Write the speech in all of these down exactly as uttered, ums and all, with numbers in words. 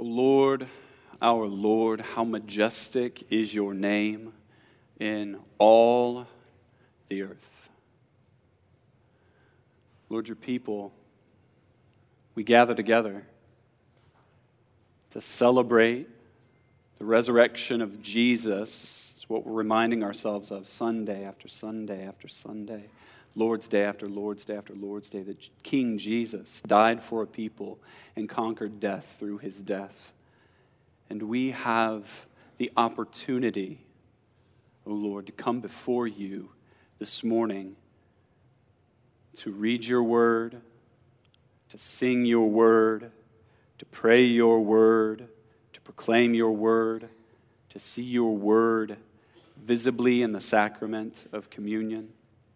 Lord, our Lord, how majestic is your name in all the earth. Lord, your people, we gather together to celebrate the resurrection of Jesus. It's what we're reminding ourselves of Sunday after Sunday after Sunday, Lord's Day after Lord's Day after Lord's Day, that King Jesus died for a people and conquered death through his death. And we have the opportunity, O Lord, to come before you this morning to read your word, to sing your word, to pray your word, to proclaim your word, to see your word visibly in the sacrament of communion.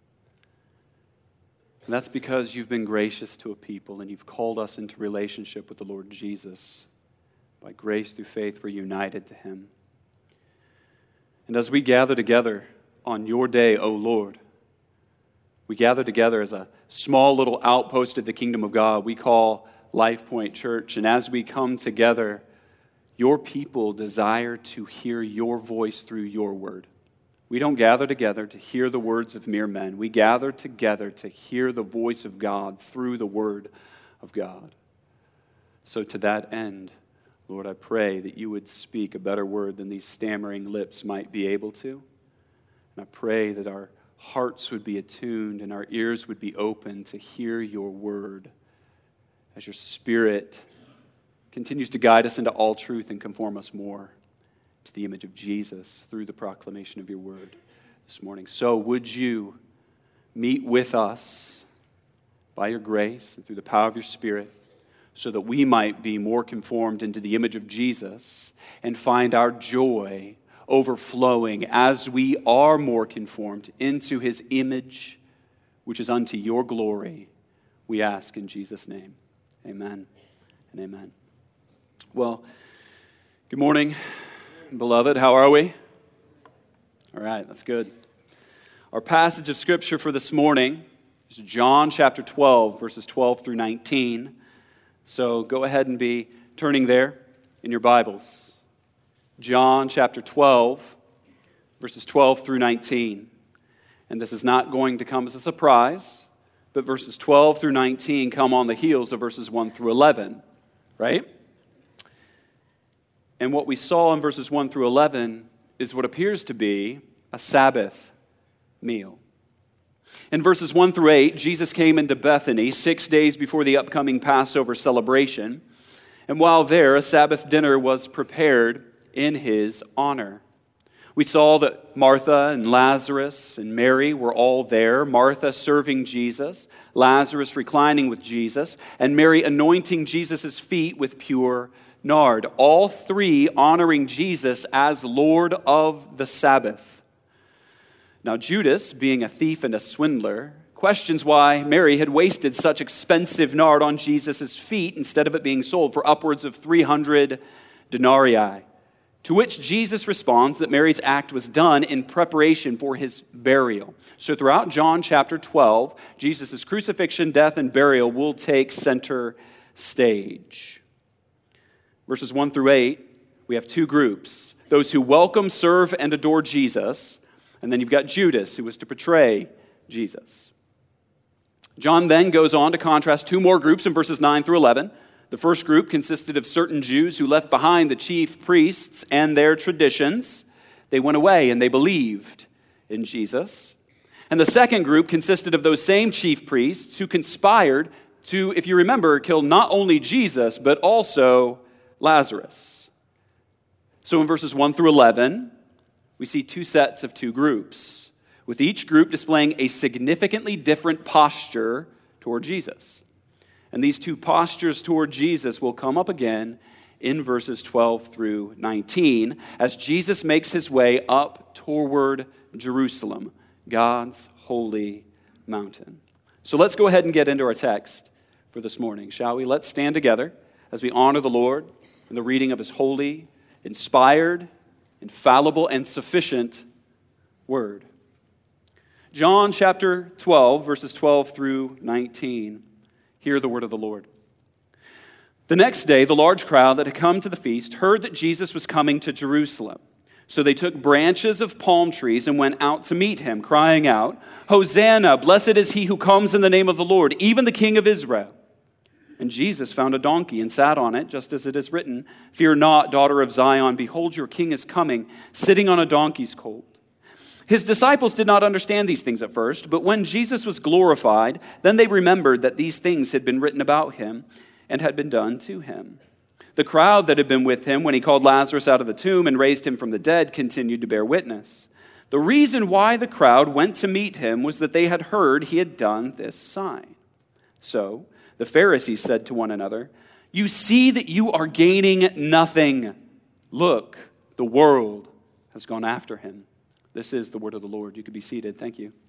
And that's because you've been gracious to a people and you've called us into relationship with the Lord Jesus. By grace through faith, we're united to him. And as we gather together on your day, O Lord, we gather together as a small little outpost of the kingdom of God we call Life Point Church. And as we come together, your people desire to hear your voice through your word. We don't gather together to hear the words of mere men. We gather together to hear the voice of God through the word of God. So to that end, Lord, I pray that you would speak a better word than these stammering lips might be able to. And I pray that our hearts would be attuned and our ears would be open to hear your word as your Spirit continues to guide us into all truth and conform us more to the image of Jesus through the proclamation of your word this morning. So would you meet with us by your grace and through the power of your Spirit so that we might be more conformed into the image of Jesus and find our joy overflowing as we are more conformed into his image, which is unto your glory, we ask in Jesus' name. Amen and amen. Well, good morning, beloved. How are we? All right, that's good. Our passage of Scripture for this morning is John chapter twelve, verses twelve through nineteen. So go ahead and be turning there in your Bibles. John chapter twelve, verses twelve through nineteen. And this is not going to come as a surprise, but verses twelve through nineteen come on the heels of verses one through eleven, right? And what we saw in verses one through eleven is what appears to be a Sabbath meal. In verses one through eight, Jesus came into Bethany six days before the upcoming Passover celebration. And while there, a Sabbath dinner was prepared in his honor. We saw that Martha and Lazarus and Mary were all there. Martha serving Jesus, Lazarus reclining with Jesus, and Mary anointing Jesus' feet with pure nard. All three honoring Jesus as Lord of the Sabbath. Now Judas, being a thief and a swindler, questions why Mary had wasted such expensive nard on Jesus' feet instead of it being sold for upwards of three hundred denarii. To which Jesus responds that Mary's act was done in preparation for his burial. So throughout John chapter twelve, Jesus' crucifixion, death, and burial will take center stage. Verses one through eight, we have two groups. Those who welcome, serve, and adore Jesus. And then you've got Judas, who was to betray Jesus. John then goes on to contrast two more groups in verses nine through eleven. The first group consisted of certain Jews who left behind the chief priests and their traditions. They went away and they believed in Jesus. And the second group consisted of those same chief priests who conspired to, if you remember, kill not only Jesus, but also Lazarus. So in verses one through eleven, we see two sets of two groups, with each group displaying a significantly different posture toward Jesus. And these two postures toward Jesus will come up again in verses twelve through nineteen as Jesus makes his way up toward Jerusalem, God's holy mountain. So let's go ahead and get into our text for this morning, shall we? Let's stand together as we honor the Lord in the reading of his holy, inspired, infallible, and sufficient word. John chapter twelve, verses twelve through nineteen. Hear the word of the Lord. The next day, the large crowd that had come to the feast heard that Jesus was coming to Jerusalem. So they took branches of palm trees and went out to meet him, crying out, "Hosanna, blessed is he who comes in the name of the Lord, even the King of Israel." And Jesus found a donkey and sat on it, just as it is written, "Fear not, daughter of Zion, behold, your king is coming, sitting on a donkey's colt." His disciples did not understand these things at first, but when Jesus was glorified, then they remembered that these things had been written about him and had been done to him. The crowd that had been with him when he called Lazarus out of the tomb and raised him from the dead continued to bear witness. The reason why the crowd went to meet him was that they had heard he had done this sign. So the Pharisees said to one another, "You see that you are gaining nothing. Look, the world has gone after him." This is the word of the Lord. You could be seated. Thank you.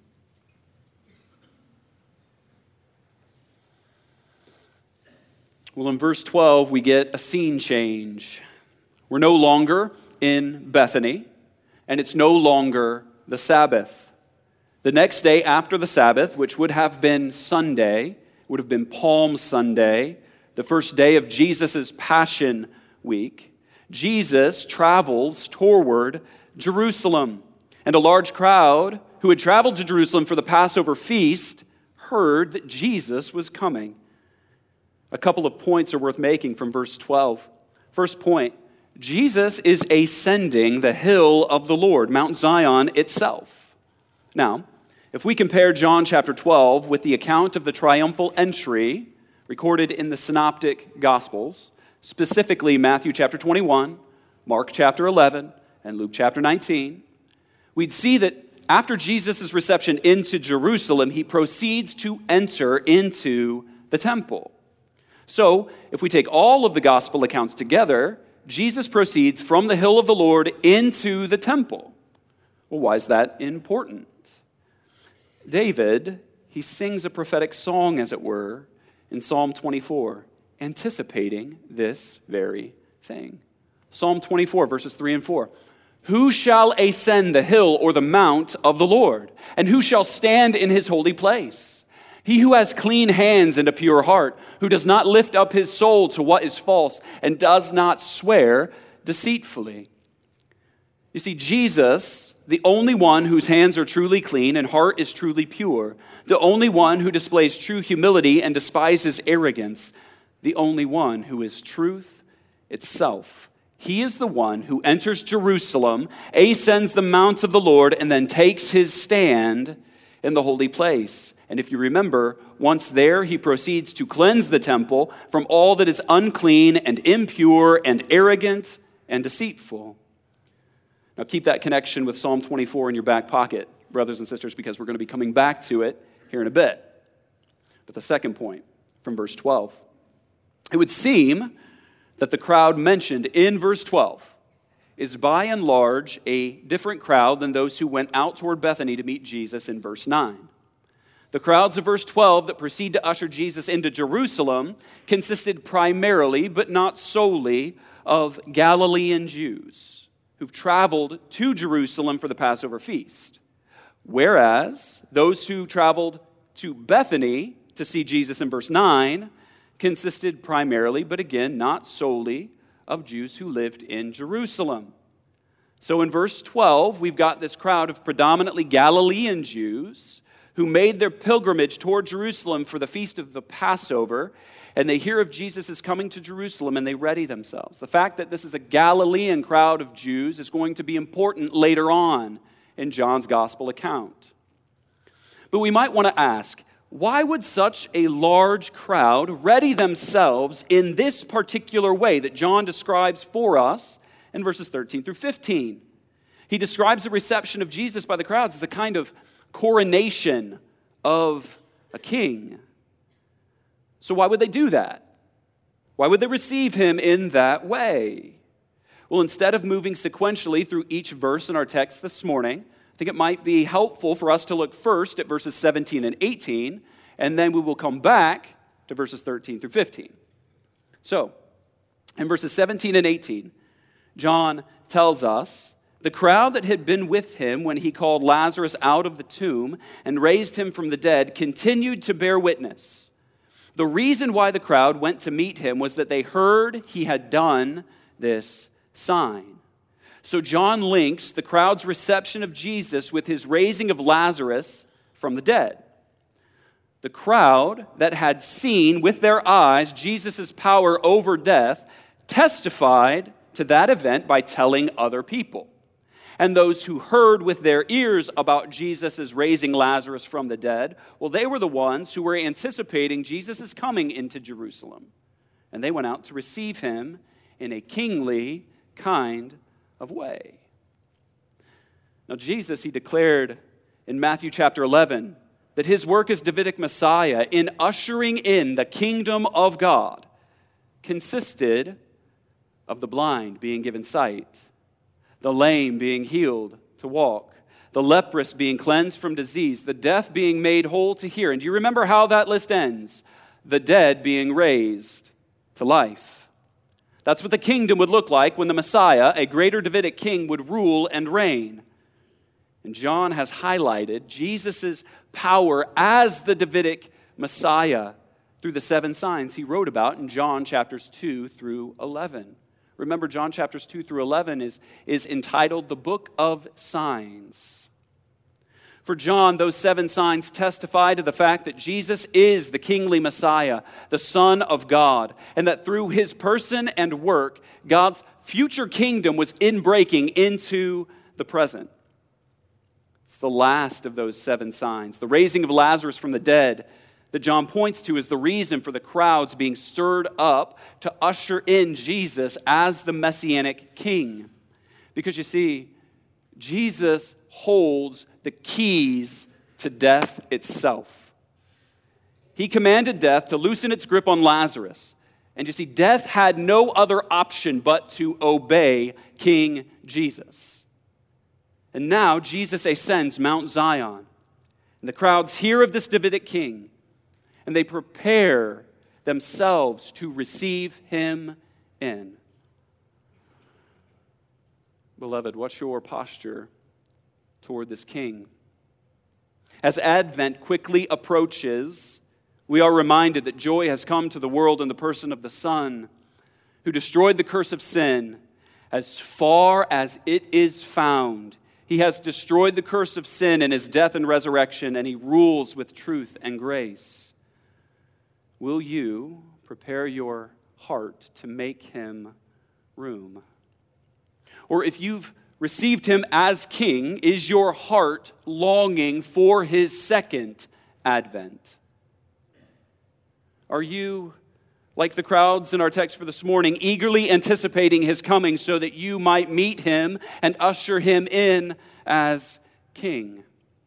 Well, in verse twelve, we get a scene change. We're no longer in Bethany, and it's no longer the Sabbath. The next day after the Sabbath, which would have been Sunday, would have been Palm Sunday, the first day of Jesus' Passion Week, Jesus travels toward Jerusalem. And a large crowd who had traveled to Jerusalem for the Passover feast heard that Jesus was coming. A couple of points are worth making from verse twelve. First point, Jesus is ascending the hill of the Lord, Mount Zion itself. Now, if we compare John chapter twelve with the account of the triumphal entry recorded in the Synoptic Gospels, specifically Matthew chapter twenty-one, Mark chapter eleven, and Luke chapter nineteen, we'd see that after Jesus' reception into Jerusalem, he proceeds to enter into the temple. So, if we take all of the gospel accounts together, Jesus proceeds from the hill of the Lord into the temple. Well, why is that important? David, he sings a prophetic song, as it were, in Psalm twenty-four, anticipating this very thing. Psalm twenty-four, verses three and four. "Who shall ascend the hill or the mount of the Lord? And who shall stand in his holy place? He who has clean hands and a pure heart, who does not lift up his soul to what is false and does not swear deceitfully." You see, Jesus, the only one whose hands are truly clean and heart is truly pure, the only one who displays true humility and despises arrogance, the only one who is truth itself. He is the one who enters Jerusalem, ascends the mounts of the Lord, and then takes his stand in the holy place. And if you remember, once there, he proceeds to cleanse the temple from all that is unclean and impure and arrogant and deceitful. Now keep that connection with Psalm twenty-four in your back pocket, brothers and sisters, because we're going to be coming back to it here in a bit. But the second point from verse twelve. It would seem that the crowd mentioned in verse twelve is by and large a different crowd than those who went out toward Bethany to meet Jesus in verse nine. The crowds of verse twelve that proceed to usher Jesus into Jerusalem consisted primarily, but not solely, of Galilean Jews who've traveled to Jerusalem for the Passover feast. Whereas those who traveled to Bethany to see Jesus in verse nine consisted primarily, but again, not solely, of Jews who lived in Jerusalem. So in verse twelve, we've got this crowd of predominantly Galilean Jews who made their pilgrimage toward Jerusalem for the feast of the Passover, and they hear of Jesus is coming to Jerusalem and they ready themselves. The fact that this is a Galilean crowd of Jews is going to be important later on in John's gospel account. But we might want to ask, why would such a large crowd ready themselves in this particular way that John describes for us in verses thirteen through fifteen? He describes the reception of Jesus by the crowds as a kind of coronation of a king. So why would they do that? Why would they receive him in that way? Well, instead of moving sequentially through each verse in our text this morning, I think it might be helpful for us to look first at verses seventeen and eighteen, and then we will come back to verses thirteen through fifteen. So, in verses seventeen and eighteen, John tells us, "The crowd that had been with him when he called Lazarus out of the tomb and raised him from the dead continued to bear witness. The reason why the crowd went to meet him was that they heard he had done this sign. So John links the crowd's reception of Jesus with his raising of Lazarus from the dead. The crowd that had seen with their eyes Jesus' power over death testified to that event by telling other people. And those who heard with their ears about Jesus' raising Lazarus from the dead, well, they were the ones who were anticipating Jesus' coming into Jerusalem. And they went out to receive him in a kingly kind of way. Now, Jesus, he declared in Matthew chapter eleven that his work as Davidic Messiah in ushering in the kingdom of God consisted of the blind being given sight, the lame being healed to walk, the leprous being cleansed from disease, the deaf being made whole to hear. And do you remember how that list ends? The dead being raised to life. That's what the kingdom would look like when the Messiah, a greater Davidic king, would rule and reign. And John has highlighted Jesus' power as the Davidic Messiah through the seven signs he wrote about in John chapters two through eleven. Remember, John chapters two through eleven is, is entitled the Book of Signs. For John, those seven signs testify to the fact that Jesus is the kingly Messiah, the Son of God, and that through his person and work, God's future kingdom was inbreaking into the present. It's the last of those seven signs. The raising of Lazarus from the dead that John points to is the reason for the crowds being stirred up to usher in Jesus as the Messianic king. Because you see, Jesus holds the keys to death itself. He commanded death to loosen its grip on Lazarus. And you see, death had no other option but to obey King Jesus. And now Jesus ascends Mount Zion. And the crowds hear of this Davidic king. And they prepare themselves to receive him in. Beloved, what's your posture toward this king? As Advent quickly approaches, we are reminded that joy has come to the world in the person of the Son, who destroyed the curse of sin. As far as it is found, he has destroyed the curse of sin in his death and resurrection, and he rules with truth and grace. Will you prepare your heart to make him room? Or if you've received him as king, is your heart longing for his second advent? Are you, like the crowds in our text for this morning, eagerly anticipating his coming so that you might meet him and usher him in as king?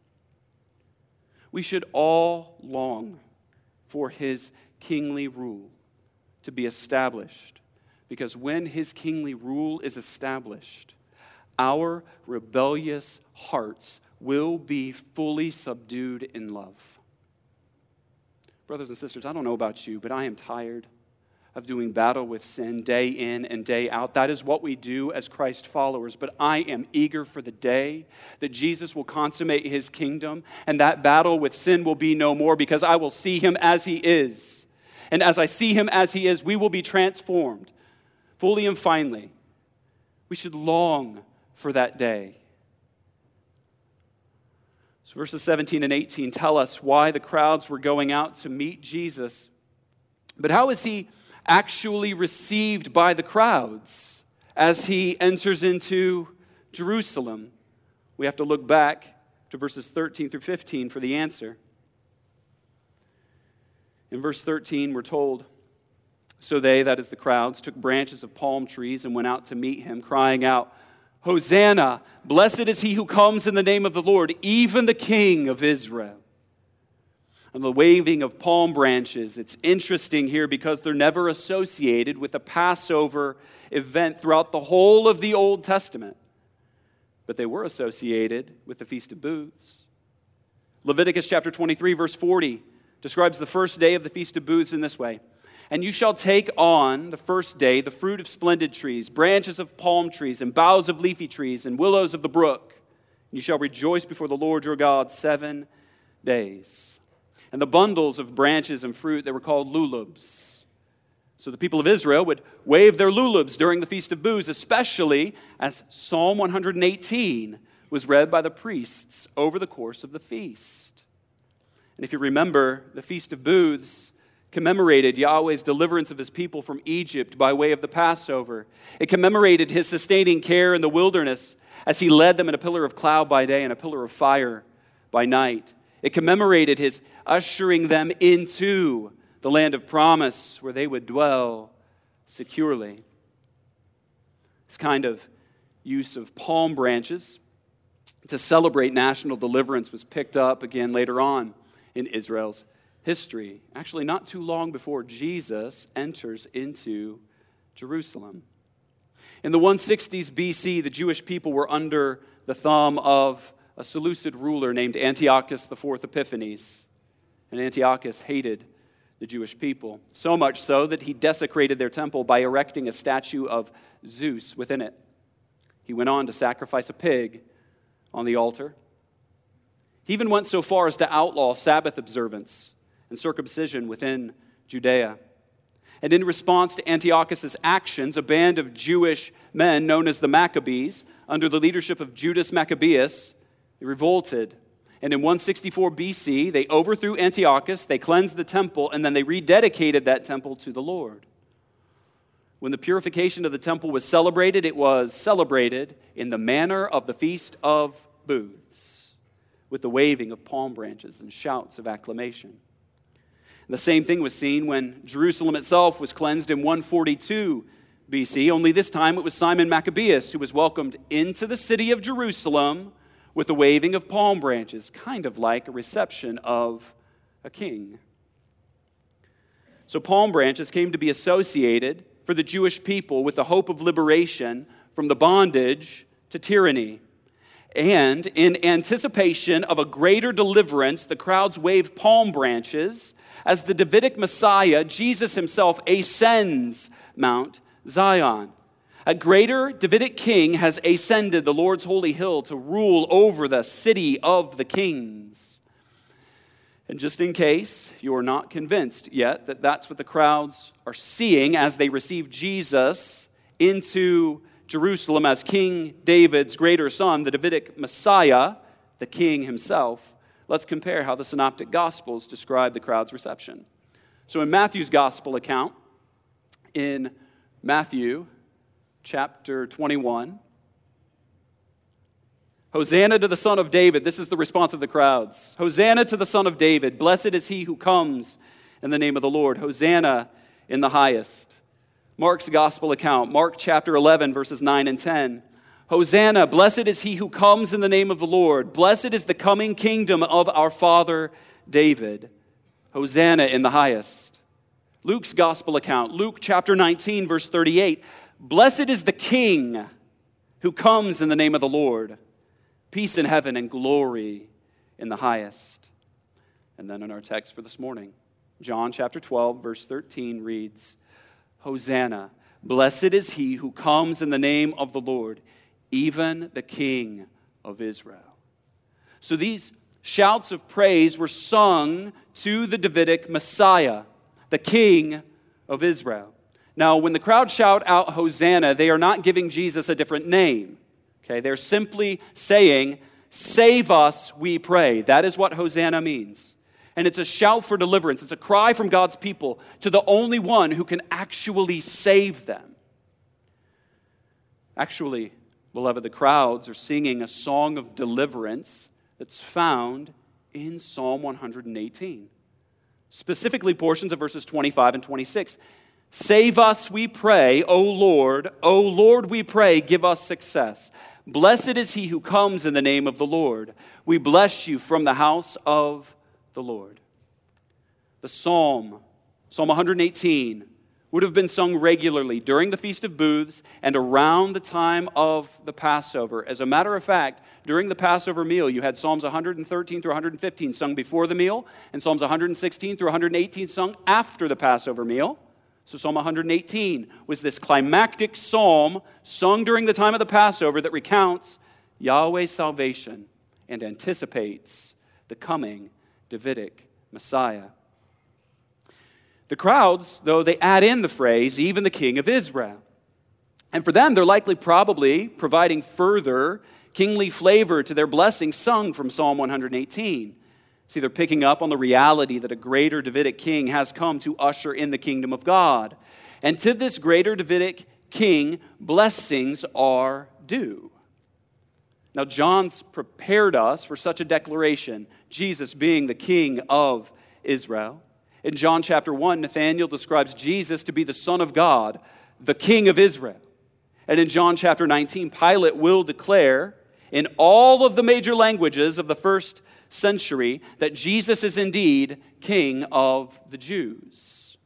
We should all long for his kingly rule to be established, because when his kingly rule is established, our rebellious hearts will be fully subdued in love. Brothers and sisters, I don't know about you, but I am tired of doing battle with sin day in and day out. That is what we do as Christ followers. But I am eager for the day that Jesus will consummate his kingdom, and that battle with sin will be no more, because I will see him as he is. And as I see him as he is, we will be transformed fully and finally. We should long for that day. So verses seventeen and eighteen tell us why the crowds were going out to meet Jesus. But how is he actually received by the crowds as he enters into Jerusalem? We have to look back to verses thirteen through fifteen for the answer. In verse thirteen, we're told, "So they," that is the crowds, "took branches of palm trees and went out to meet him, crying out, 'Hosanna, blessed is he who comes in the name of the Lord, even the King of Israel.'" And the waving of palm branches, it's interesting here because they're never associated with the Passover event throughout the whole of the Old Testament. But they were associated with the Feast of Booths. Leviticus chapter twenty-three, verse forty describes the first day of the Feast of Booths in this way. "And you shall take on the first day the fruit of splendid trees, branches of palm trees, and boughs of leafy trees, and willows of the brook. And you shall rejoice before the Lord your God seven days. and the bundles of branches and fruit that were called lulubs. So the people of Israel would wave their lulubs during the Feast of Booths, especially as Psalm one hundred eighteen was read by the priests over the course of the feast. And if you remember, the Feast of Booths commemorated Yahweh's deliverance of his people from Egypt by way of the Passover. It commemorated his sustaining care in the wilderness as he led them in a pillar of cloud by day and a pillar of fire by night. It commemorated his ushering them into the land of promise where they would dwell securely. This kind of use of palm branches to celebrate national deliverance was picked up again later on in Israel's history, actually not too long before Jesus enters into Jerusalem. In the one sixties B C, the Jewish people were under the thumb of a Seleucid ruler named Antiochus the Fourth Epiphanes. And Antiochus hated the Jewish people, so much so that he desecrated their temple by erecting a statue of Zeus within it. He went on to sacrifice a pig on the altar. He even went so far as to outlaw Sabbath observance and circumcision within Judea. And in response to Antiochus' actions, a band of Jewish men known as the Maccabees, under the leadership of Judas Maccabeus, they revolted. And in one sixty-four B C, they overthrew Antiochus, they cleansed the temple, and then they rededicated that temple to the Lord. When the purification of the temple was celebrated, it was celebrated in the manner of the Feast of Booths, with the waving of palm branches and shouts of acclamation. The same thing was seen when Jerusalem itself was cleansed in one forty-two B C, only this time it was Simon Maccabeus who was welcomed into the city of Jerusalem with the waving of palm branches, kind of like a reception of a king. So palm branches came to be associated for the Jewish people with the hope of liberation from the bondage to tyranny. And in anticipation of a greater deliverance, the crowds waved palm branches as the Davidic Messiah, Jesus himself, ascends Mount Zion. A greater Davidic king has ascended the Lord's holy hill to rule over the city of the kings. And just in case you are not convinced yet that that's what the crowds are seeing as they receive Jesus into Jerusalem as King David's greater son, the Davidic Messiah, the king himself, let's compare how the Synoptic Gospels describe the crowd's reception. So in Matthew's Gospel account, in Matthew chapter twenty-one, Hosanna to the Son of David. This is the response of the crowds. Hosanna to the Son of David. Blessed is he who comes in the name of the Lord. Hosanna in the highest. Mark's Gospel account, Mark chapter eleven, verses nine and ten. Hosanna, blessed is he who comes in the name of the Lord. Blessed is the coming kingdom of our father David. Hosanna in the highest. Luke's Gospel account, Luke chapter nineteen, verse thirty-eight. Blessed is the King who comes in the name of the Lord. Peace in heaven and glory in the highest. And then in our text for this morning, John chapter twelve, verse thirteen reads, Hosanna, blessed is he who comes in the name of the Lord, even the King of Israel. So these shouts of praise were sung to the Davidic Messiah, the King of Israel. Now, when the crowd shout out Hosanna, they are not giving Jesus a different name. Okay, they're simply saying, save us, we pray. That is what Hosanna means. And it's a shout for deliverance. It's a cry from God's people to the only one who can actually save them. Actually, beloved, the crowds are singing a song of deliverance that's found in Psalm one hundred eighteen. Specifically, portions of verses twenty-five and twenty-six. Save us, we pray, O Lord. O Lord, we pray, give us success. Blessed is he who comes in the name of the Lord. We bless you from the house of the Lord. The psalm, Psalm one hundred eighteen, would have been sung regularly during the Feast of Booths and around the time of the Passover. As a matter of fact, during the Passover meal, you had Psalms one hundred thirteen through one hundred fifteen sung before the meal, and Psalms one hundred sixteen through one hundred eighteen sung after the Passover meal. So Psalm one hundred eighteen was this climactic psalm sung during the time of the Passover that recounts Yahweh's salvation and anticipates the coming Davidic Messiah. The crowds, though, they add in the phrase, even the King of Israel. And for them, they're likely probably providing further kingly flavor to their blessing sung from Psalm one eighteen. See, they're picking up on the reality that a greater Davidic king has come to usher in the kingdom of God. And to this greater Davidic king, blessings are due. Now, John's prepared us for such a declaration, Jesus being the King of Israel. In John chapter one, Nathanael describes Jesus to be the Son of God, the King of Israel. And in John chapter nineteen, Pilate will declare in all of the major languages of the first century that Jesus is indeed King of the Jews.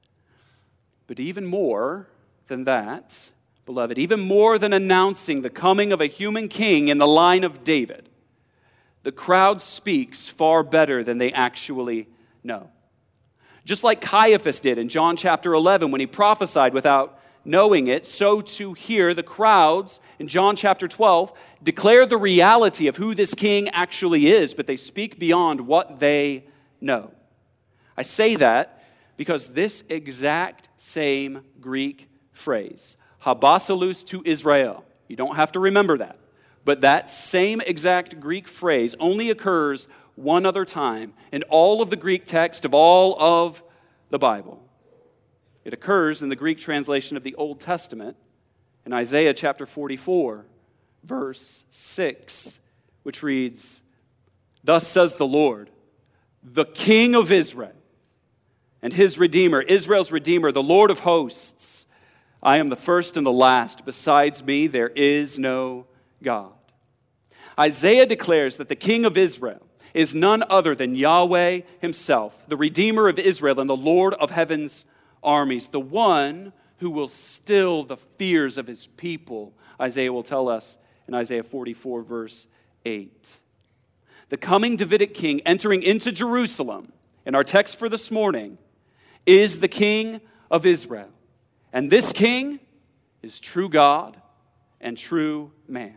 But even more than that, beloved, even more than announcing the coming of a human king in the line of David, the crowd speaks far better than they actually know. Just like Caiaphas did in John chapter eleven when he prophesied without knowing it, so too here the crowds in John chapter twelve declare the reality of who this king actually is, but they speak beyond what they know. I say that because this exact same Greek phrase, habasalus to Israel, you don't have to remember that, but that same exact Greek phrase only occurs one other time in all of the Greek text of all of the Bible. It occurs in the Greek translation of the Old Testament in Isaiah chapter forty-four, verse six, which reads, "Thus says the Lord, the King of Israel, and his Redeemer, Israel's Redeemer, the Lord of hosts. I am the first and the last. Besides me, there is no God." Isaiah declares that the King of Israel is none other than Yahweh himself, the Redeemer of Israel and the Lord of heaven's armies, the one who will still the fears of his people, Isaiah will tell us in Isaiah forty-four, verse eight. The coming Davidic king entering into Jerusalem, in our text for this morning, is the King of Israel. And this king is true God and true man.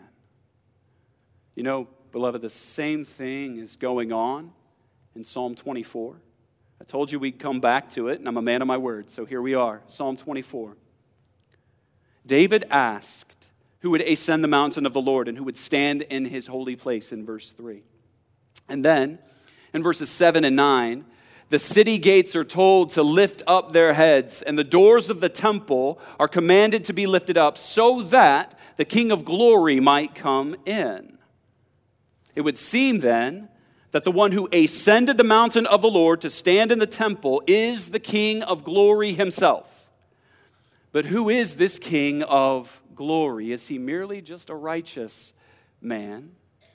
You know, beloved, the same thing is going on in Psalm twenty-four. I told you we'd come back to it, and I'm a man of my word, so here we are, Psalm twenty-four. David asked who would ascend the mountain of the Lord and who would stand in his holy place in verse three. And then, in verses seven and nine, the city gates are told to lift up their heads, and the doors of the temple are commanded to be lifted up so that the King of glory might come in. It would seem then that the one who ascended the mountain of the Lord to stand in the temple is the King of glory himself. But who is this King of glory? Is he merely just a righteous man?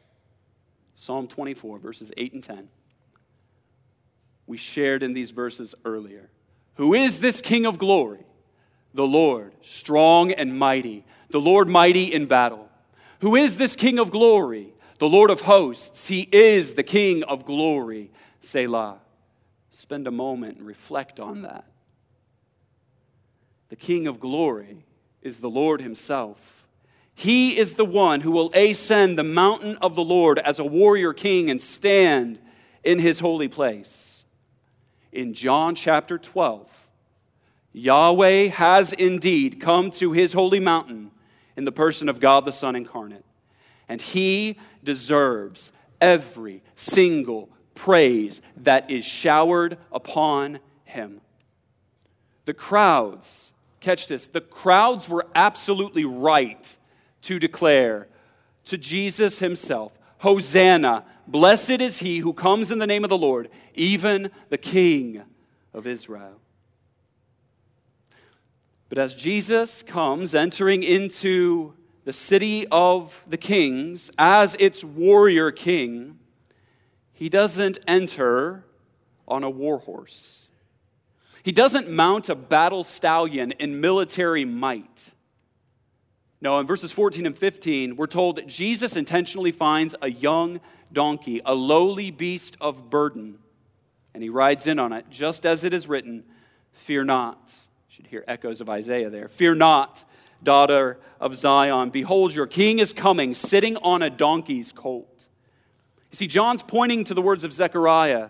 Psalm twenty-four, verses eight and ten. We shared in these verses earlier. Who is this King of glory? The Lord, strong and mighty, the Lord mighty in battle. Who is this King of glory? The Lord of hosts. He is the King of glory. Selah. Spend a moment and reflect on that. The King of glory is the Lord himself. He is the one who will ascend the mountain of the Lord as a warrior king and stand in his holy place. In John chapter twelve, Yahweh has indeed come to his holy mountain in the person of God the Son incarnate. And he deserves every single praise that is showered upon him. The crowds, catch this, the crowds were absolutely right to declare to Jesus himself, Hosanna, blessed is he who comes in the name of the Lord, even the King of Israel. But as Jesus comes entering into the city of the kings as its warrior king, he doesn't enter on a war horse. He doesn't mount a battle stallion in military might. No, in verses fourteen and fifteen, we're told that Jesus intentionally finds a young donkey, a lowly beast of burden, and he rides in on it, just as it is written, "Fear not." You should hear echoes of Isaiah there. "Fear not, daughter of Zion. Behold, your king is coming, sitting on a donkey's colt." You see, John's pointing to the words of Zechariah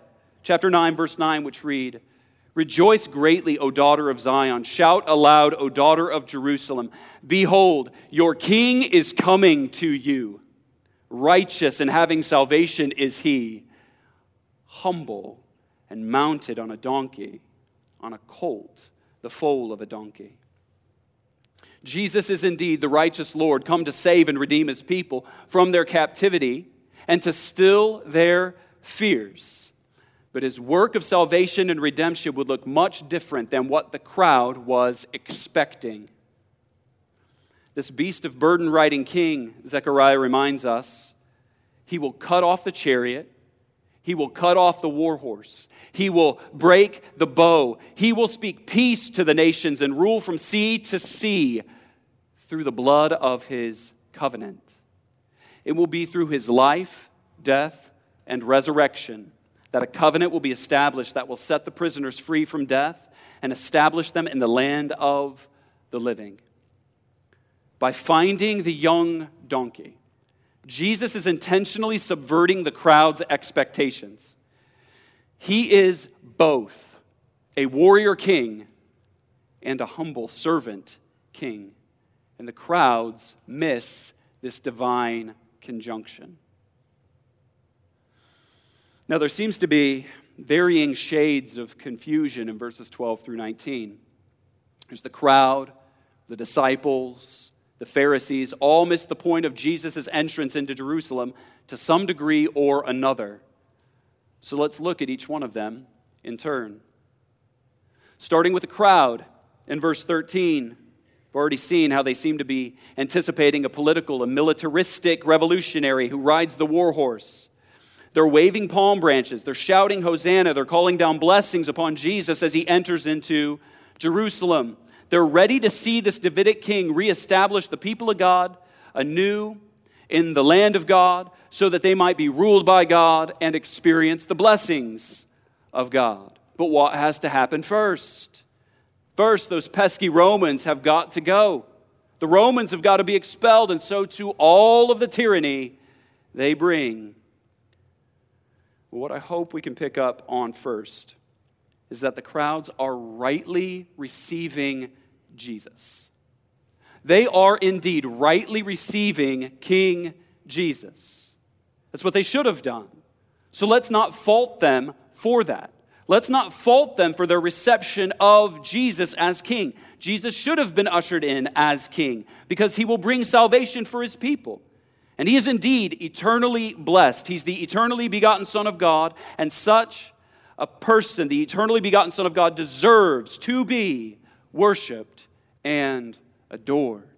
Chapter nine, verse nine, which read, "Rejoice greatly, O daughter of Zion. Shout aloud, O daughter of Jerusalem. Behold, your king is coming to you. Righteous and having salvation is he, humble and mounted on a donkey, on a colt, the foal of a donkey." Jesus is indeed the righteous Lord, come to save and redeem his people from their captivity and to still their fears. But his work of salvation and redemption would look much different than what the crowd was expecting. This beast of burden-riding king, Zechariah reminds us, he will cut off the chariot, he will cut off the war horse, he will break the bow, he will speak peace to the nations and rule from sea to sea through the blood of his covenant. It will be through his life, death, and resurrection that a covenant will be established that will set the prisoners free from death and establish them in the land of the living. By finding the young donkey, Jesus is intentionally subverting the crowd's expectations. He is both a warrior king and a humble servant king. And the crowds miss this divine conjunction. Now, there seems to be varying shades of confusion in verses twelve through nineteen. There's the crowd, the disciples, the Pharisees, all miss the point of Jesus' entrance into Jerusalem to some degree or another. So let's look at each one of them in turn. Starting with the crowd in verse thirteen, we've already seen how they seem to be anticipating a political, a militaristic revolutionary who rides the war horse. They're waving palm branches. They're shouting Hosanna. They're calling down blessings upon Jesus as he enters into Jerusalem. They're ready to see this Davidic king reestablish the people of God anew in the land of God so that they might be ruled by God and experience the blessings of God. But what has to happen first? First, those pesky Romans have got to go. The Romans have got to be expelled, and so too all of the tyranny they bring. What I hope we can pick up on first is that the crowds are rightly receiving Jesus. They are indeed rightly receiving King Jesus. That's what they should have done. So let's not fault them for that. Let's not fault them for their reception of Jesus as king. Jesus should have been ushered in as king because he will bring salvation for his people. And he is indeed eternally blessed. He's the eternally begotten Son of God, and such a person, the eternally begotten Son of God, deserves to be worshiped and adored.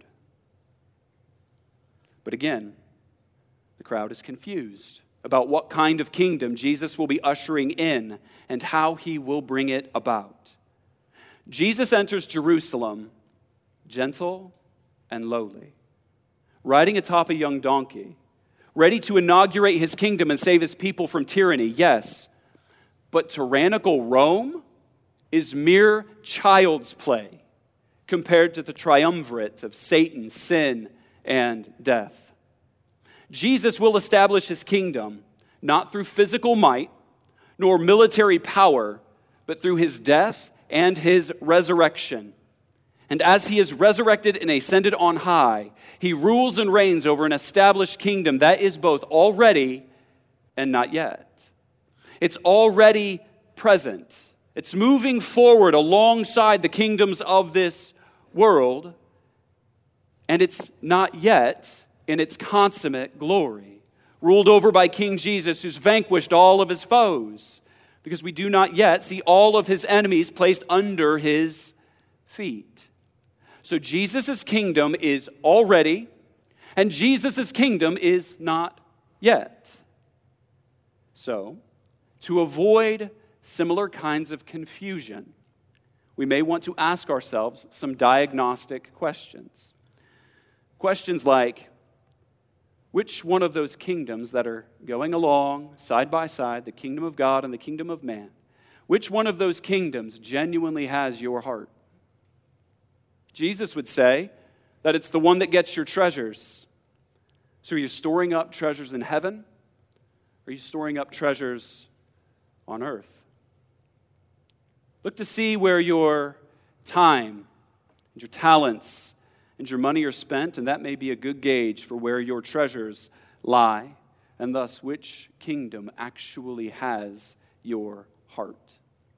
But again, the crowd is confused about what kind of kingdom Jesus will be ushering in and how he will bring it about. Jesus enters Jerusalem gentle and lowly, riding atop a young donkey, ready to inaugurate his kingdom and save his people from tyranny, yes. But tyrannical Rome is mere child's play compared to the triumvirate of Satan, sin, and death. Jesus will establish his kingdom not through physical might nor military power, but through his death and his resurrection. And as he is resurrected and ascended on high, he rules and reigns over an established kingdom that is both already and not yet. It's already present. It's moving forward alongside the kingdoms of this world, and it's not yet in its consummate glory, ruled over by King Jesus, who's vanquished all of his foes, because we do not yet see all of his enemies placed under his feet. So Jesus' kingdom is already, and Jesus' kingdom is not yet. So, to avoid similar kinds of confusion, we may want to ask ourselves some diagnostic questions. Questions like, which one of those kingdoms that are going along side by side, the kingdom of God and the kingdom of man, which one of those kingdoms genuinely has your heart? Jesus would say that it's the one that gets your treasures. So are you storing up treasures in heaven? Or are you storing up treasures on earth. Look to see where your time and your talents and your money are spent, and that may be a good gauge for where your treasures lie, and thus which kingdom actually has your heart.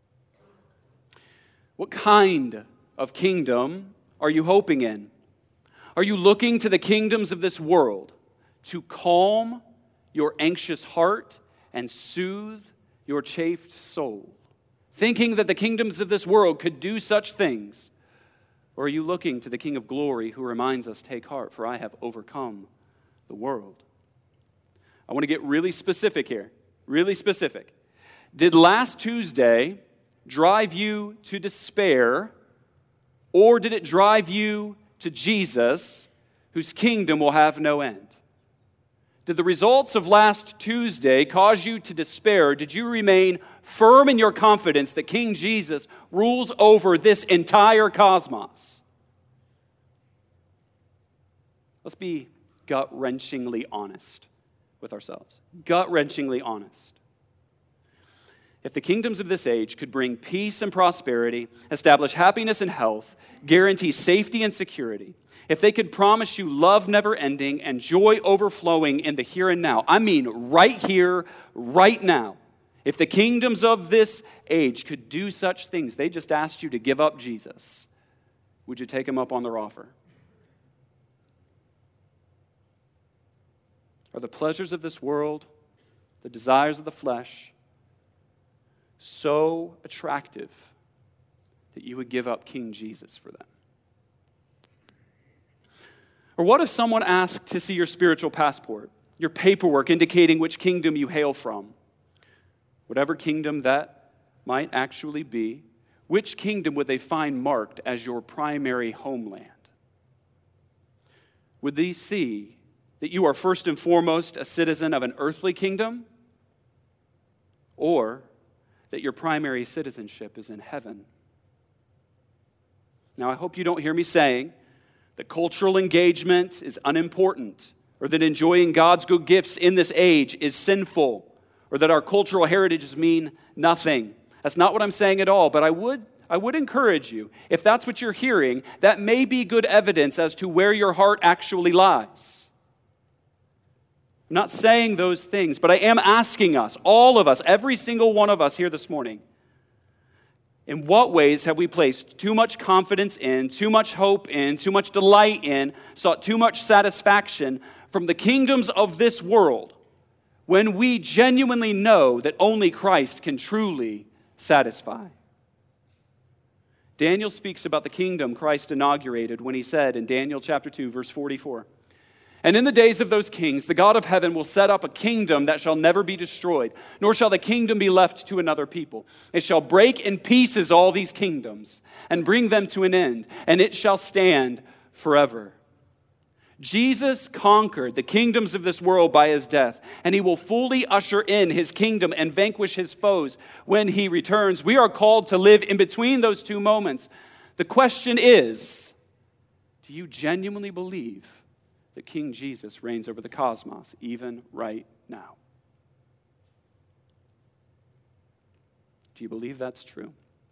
What kind of kingdom are you hoping in? Are you looking to the kingdoms of this world to calm your anxious heart and soothe your chafed soul, thinking that the kingdoms of this world could do such things? Or are you looking to the King of glory who reminds us, take heart, for I have overcome the world? I want to get really specific here, really specific. Did last Tuesday drive you to despair, or did it drive you to Jesus, whose kingdom will have no end? Did the results of last Tuesday cause you to despair? Did you remain firm in your confidence that King Jesus rules over this entire cosmos? Let's be gut-wrenchingly honest with ourselves. Gut-wrenchingly honest. If the kingdoms of this age could bring peace and prosperity, establish happiness and health, guarantee safety and security, if they could promise you love never ending and joy overflowing in the here and now, I mean right here, right now, if the kingdoms of this age could do such things, they just asked you to give up Jesus, would you take them up on their offer? Are the pleasures of this world, the desires of the flesh, so attractive that you would give up King Jesus for them? Or what if someone asked to see your spiritual passport, your paperwork indicating which kingdom you hail from? Whatever kingdom that might actually be, which kingdom would they find marked as your primary homeland? Would they see that you are first and foremost a citizen of an earthly kingdom, or that your primary citizenship is in heaven? Now, I hope you don't hear me saying that cultural engagement is unimportant, or that enjoying God's good gifts in this age is sinful, or that our cultural heritages mean nothing. That's not what I'm saying at all, but I would, I would encourage you, if that's what you're hearing, that may be good evidence as to where your heart actually lies. I'm not saying those things, but I am asking us, all of us, every single one of us here this morning, in what ways have we placed too much confidence in, too much hope in, too much delight in, sought too much satisfaction from the kingdoms of this world, when we genuinely know that only Christ can truly satisfy? Daniel speaks about the kingdom Christ inaugurated when he said in Daniel chapter two, verse forty-four, "And in the days of those kings, the God of heaven will set up a kingdom that shall never be destroyed, nor shall the kingdom be left to another people. It shall break in pieces all these kingdoms and bring them to an end, and it shall stand forever." Jesus conquered the kingdoms of this world by his death, and he will fully usher in his kingdom and vanquish his foes when he returns. We are called to live in between those two moments. The question is, do you genuinely believe that King Jesus reigns over the cosmos even right now? Do you believe that's true?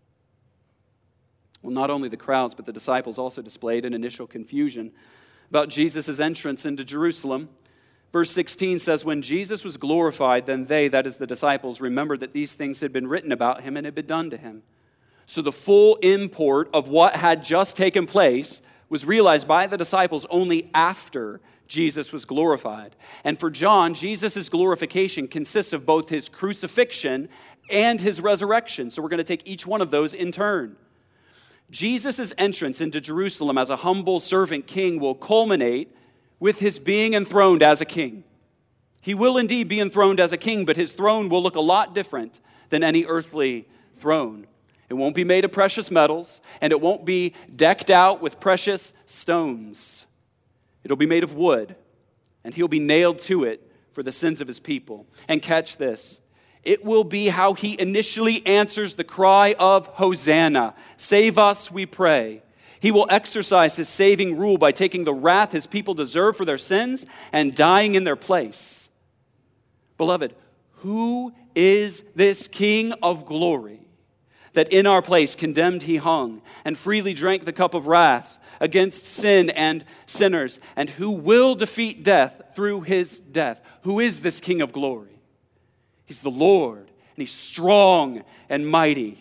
Well, not only the crowds, but the disciples also displayed an initial confusion about Jesus' entrance into Jerusalem. Verse sixteen says, "When Jesus was glorified, then they," that is the disciples, "remembered that these things had been written about him and had been done to him." So the full import of what had just taken place was realized by the disciples only after Jesus was glorified. And for John, Jesus' glorification consists of both his crucifixion and his resurrection. So we're going to take each one of those in turn. Jesus' entrance into Jerusalem as a humble servant king will culminate with his being enthroned as a king. He will indeed be enthroned as a king, but his throne will look a lot different than any earthly throne. It won't be made of precious metals, and it won't be decked out with precious stones. It'll be made of wood, and he'll be nailed to it for the sins of his people. And catch this, it will be how he initially answers the cry of Hosanna. Save us, we pray. He will exercise his saving rule by taking the wrath his people deserve for their sins and dying in their place. Beloved, who is this King of glory, that in our place condemned he hung, and freely drank the cup of wrath against sin and sinners, and who will defeat death through his death? Who is this King of glory? He's the Lord, and he's strong and mighty.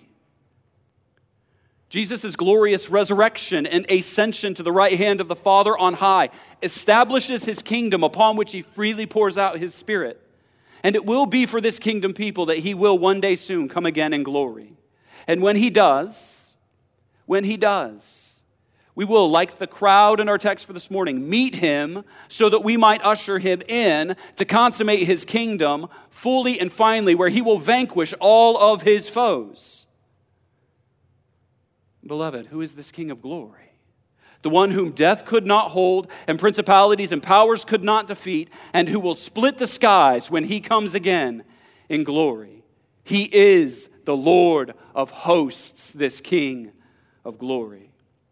Jesus' glorious resurrection and ascension to the right hand of the Father on high establishes his kingdom, upon which he freely pours out his Spirit. And it will be for this kingdom people that he will one day soon come again in glory. And when he does, when he does, we will, like the crowd in our text for this morning, meet him so that we might usher him in to consummate his kingdom fully and finally, where he will vanquish all of his foes. Beloved, who is this King of glory? The one whom death could not hold and principalities and powers could not defeat, and who will split the skies when he comes again in glory. He is the Lord of hosts, this King of glory.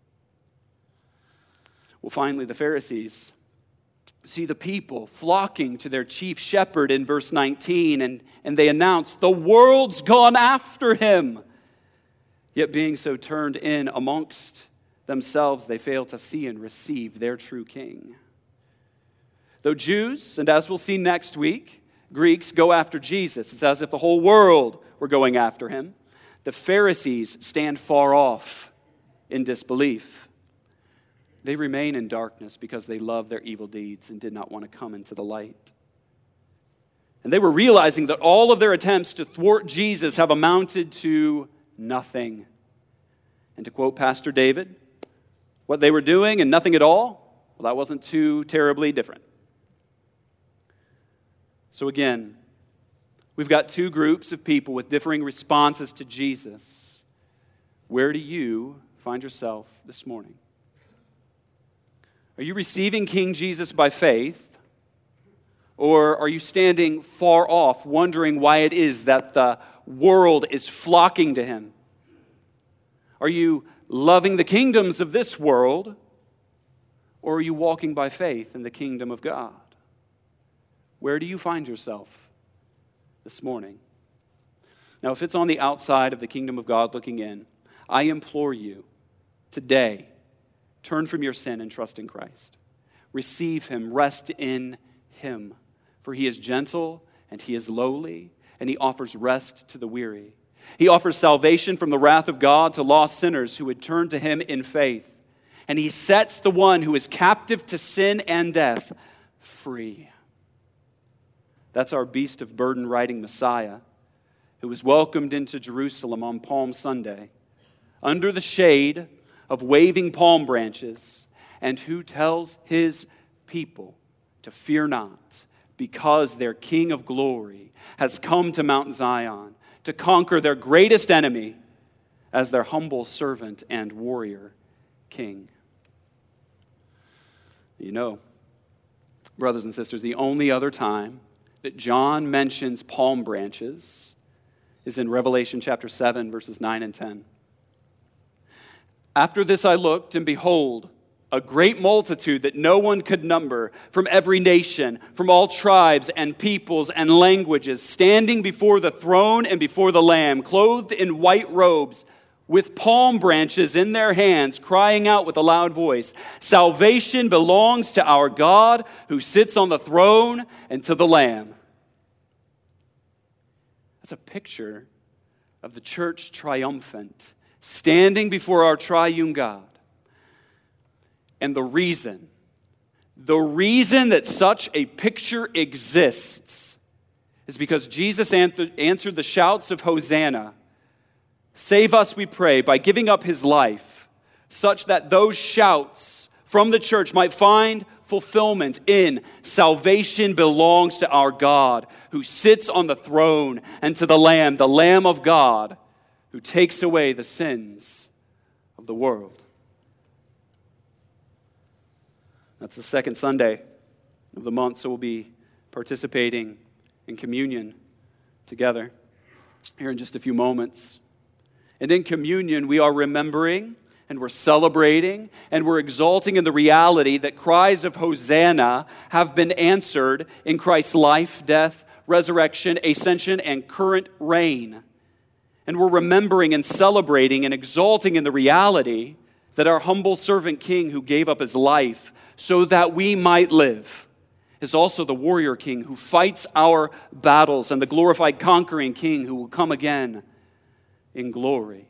Well, finally, the Pharisees see the people flocking to their chief shepherd in verse nineteen, and, and they announce, "The world's gone after him." Yet being so turned in amongst themselves, they fail to see and receive their true king. Though Jews, and as we'll see next week, Greeks go after Jesus, it's as if the whole world were going after him. The Pharisees stand far off in disbelief. They remain in darkness because they love their evil deeds and did not want to come into the light. And they were realizing that all of their attempts to thwart Jesus have amounted to nothing. And to quote Pastor David, what they were doing and nothing at all, well, that wasn't too terribly different. So again, we've got two groups of people with differing responses to Jesus. Where do you find yourself this morning? Are you receiving King Jesus by faith? Or are you standing far off, wondering why it is that the world is flocking to him? Are you loving the kingdoms of this world, or are you walking by faith in the kingdom of God? Where do you find yourself this morning? Now, if it's on the outside of the kingdom of God looking in, I implore you today, turn from your sin and trust in Christ. Receive him, rest in him, for he is gentle and he is lowly, and he offers rest to the weary. He offers salvation from the wrath of God to lost sinners who would turn to him in faith. And he sets the one who is captive to sin and death free. That's our beast of burden riding Messiah, who was welcomed into Jerusalem on Palm Sunday, under the shade of waving palm branches, and who tells his people to fear not, because their King of glory has come to Mount Zion to conquer their greatest enemy as their humble servant and warrior king. You know, brothers and sisters, the only other time that John mentions palm branches is in Revelation chapter seven, verses nine and ten. After this I looked, and behold, a great multitude that no one could number, from every nation, from all tribes and peoples and languages, standing before the throne and before the Lamb, clothed in white robes, with palm branches in their hands, crying out with a loud voice, "Salvation belongs to our God who sits on the throne and to the Lamb." That's a picture of the church triumphant, standing before our triune God. And the reason, the reason that such a picture exists is because Jesus answered the shouts of Hosanna, "Save us, we pray," by giving up his life, such that those shouts from the church might find fulfillment in salvation belongs to our God who sits on the throne, and to the Lamb, the Lamb of God, who takes away the sins of the world. That's the second Sunday of the month, so we'll be participating in communion together here in just a few moments. And in communion, we are remembering and we're celebrating and we're exalting in the reality that cries of Hosanna have been answered in Christ's life, death, resurrection, ascension, and current reign. And we're remembering and celebrating and exalting in the reality that our humble servant king who gave up his life so that we might live is also the warrior king who fights our battles and the glorified conquering king who will come again in glory.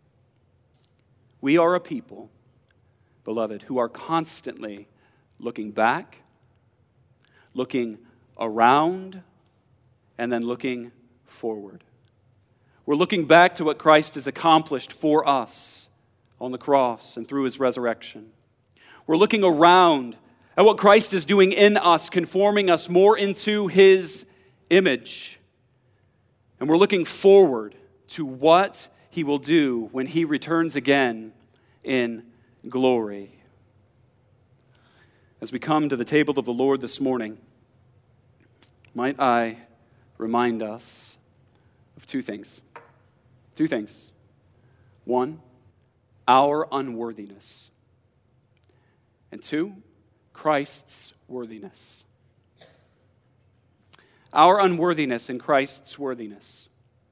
We are a people, beloved, who are constantly looking back, looking around, and then looking forward. We're looking back to what Christ has accomplished for us on the cross and through his resurrection. We're looking around at what Christ is doing in us, conforming us more into his image. And we're looking forward to what he will do when he returns again in glory. As we come to the table of the Lord this morning, might I remind us of two things. Two things. One, our unworthiness. And two, Christ's worthiness. Our unworthiness and Christ's worthiness.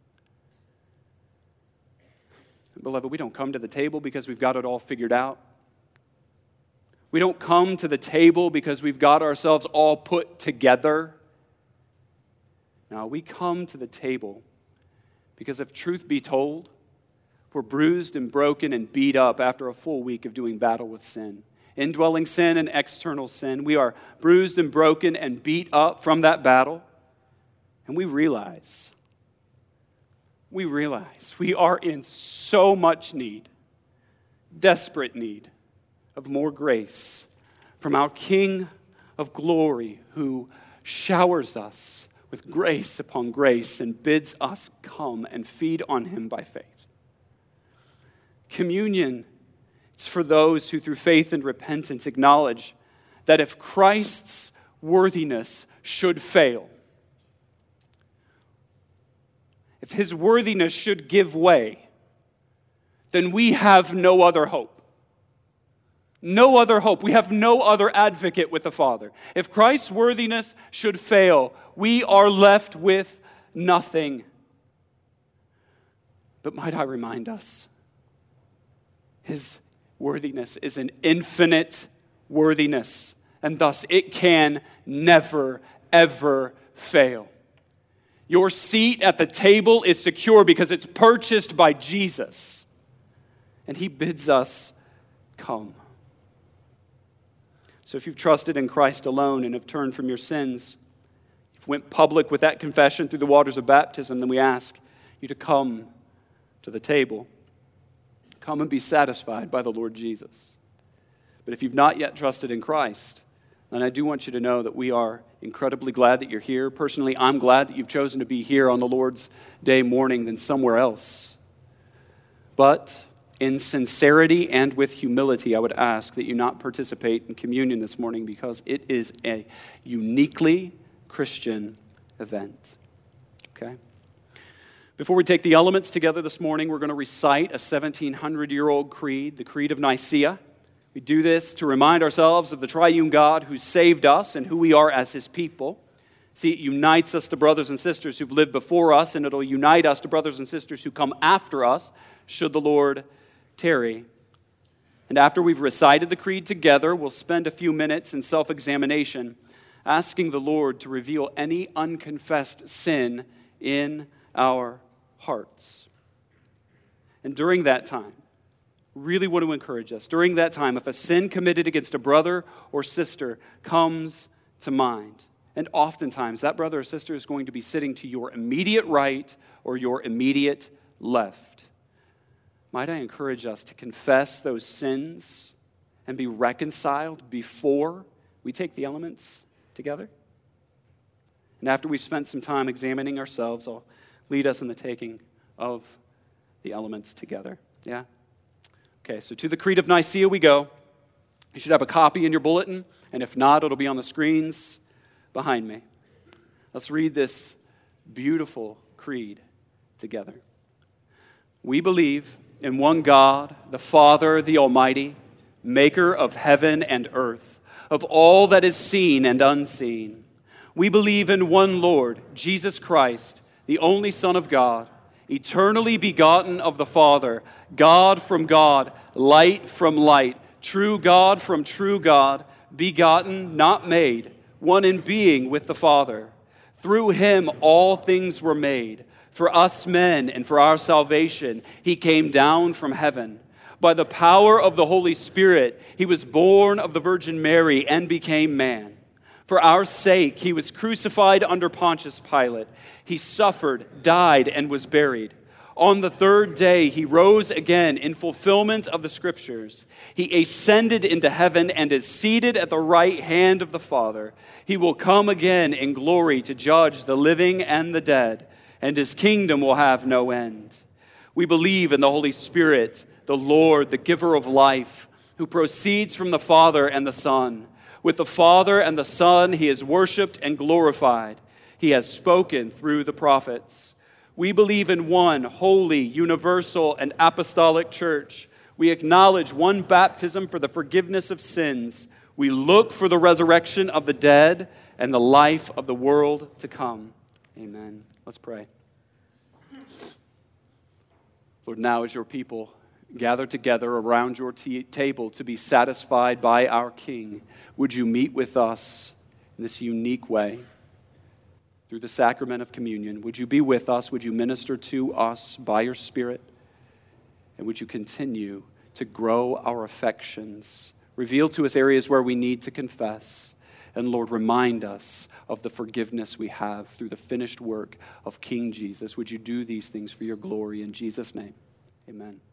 Beloved, we don't come to the table because we've got it all figured out. We don't come to the table because we've got ourselves all put together. No, we come to the table because if truth be told, we're bruised and broken and beat up after a full week of doing battle with sin. Indwelling sin and external sin. We are bruised and broken and beat up from that battle. And we realize, we realize we are in so much need, desperate need of more grace from our King of glory who showers us with grace upon grace and bids us come and feed on him by faith. Communion is for those who through faith and repentance acknowledge that if Christ's worthiness should fail, if his worthiness should give way, then we have no other hope. No other hope. We have no other advocate with the Father. If Christ's worthiness should fail, we are left with nothing. But might I remind us, his worthiness is an infinite worthiness, and thus it can never, ever fail. Your seat at the table is secure because it's purchased by Jesus, and he bids us come. So if you've trusted in Christ alone and have turned from your sins, you've went public with that confession through the waters of baptism, then we ask you to come to the table. Come and be satisfied by the Lord Jesus. But if you've not yet trusted in Christ, then I do want you to know that we are incredibly glad that you're here. Personally, I'm glad that you've chosen to be here on the Lord's Day morning than somewhere else. But in sincerity and with humility, I would ask that you not participate in communion this morning because it is a uniquely Christian event. Okay? Before we take the elements together this morning, we're going to recite a seventeen hundred year old creed, the Creed of Nicaea. We do this to remind ourselves of the triune God who saved us and who we are as his people. See, it unites us to brothers and sisters who've lived before us, and it'll unite us to brothers and sisters who come after us, should the Lord tarry. And after we've recited the creed together, we'll spend a few minutes in self-examination, asking the Lord to reveal any unconfessed sin in our hearts. And during that time, really want to encourage us, during that time, if a sin committed against a brother or sister comes to mind, and oftentimes that brother or sister is going to be sitting to your immediate right or your immediate left, might I encourage us to confess those sins and be reconciled before we take the elements together? And after we've spent some time examining ourselves, I'll lead us in the taking of the elements together. Yeah? Okay, so to the Creed of Nicaea we go. You should have a copy in your bulletin, and if not, it'll be on the screens behind me. Let's read this beautiful creed together. We believe in one God, the Father, the Almighty, maker of heaven and earth, of all that is seen and unseen. We believe in one Lord, Jesus Christ, the only Son of God, eternally begotten of the Father, God from God, light from light, true God from true God, begotten, not made, one in being with the Father. Through him all things were made. For us men and for our salvation, he came down from heaven. By the power of the Holy Spirit, he was born of the Virgin Mary and became man. For our sake, he was crucified under Pontius Pilate. He suffered, died, and was buried. On the third day, he rose again in fulfillment of the Scriptures. He ascended into heaven and is seated at the right hand of the Father. He will come again in glory to judge the living and the dead, and his kingdom will have no end. We believe in the Holy Spirit, the Lord, the giver of life, who proceeds from the Father and the Son. With the Father and the Son, he is worshiped and glorified. He has spoken through the prophets. We believe in one holy, universal, and apostolic church. We acknowledge one baptism for the forgiveness of sins. We look for the resurrection of the dead and the life of the world to come. Amen. Let's pray. Lord, now as your people gather together around your t- table to be satisfied by our King, would you meet with us in this unique way through the sacrament of communion? Would you be with us? Would you minister to us by your Spirit? And would you continue to grow our affections? Reveal to us areas where we need to confess. And Lord, remind us of the forgiveness we have through the finished work of King Jesus. Would you do these things for your glory in Jesus' name? Amen.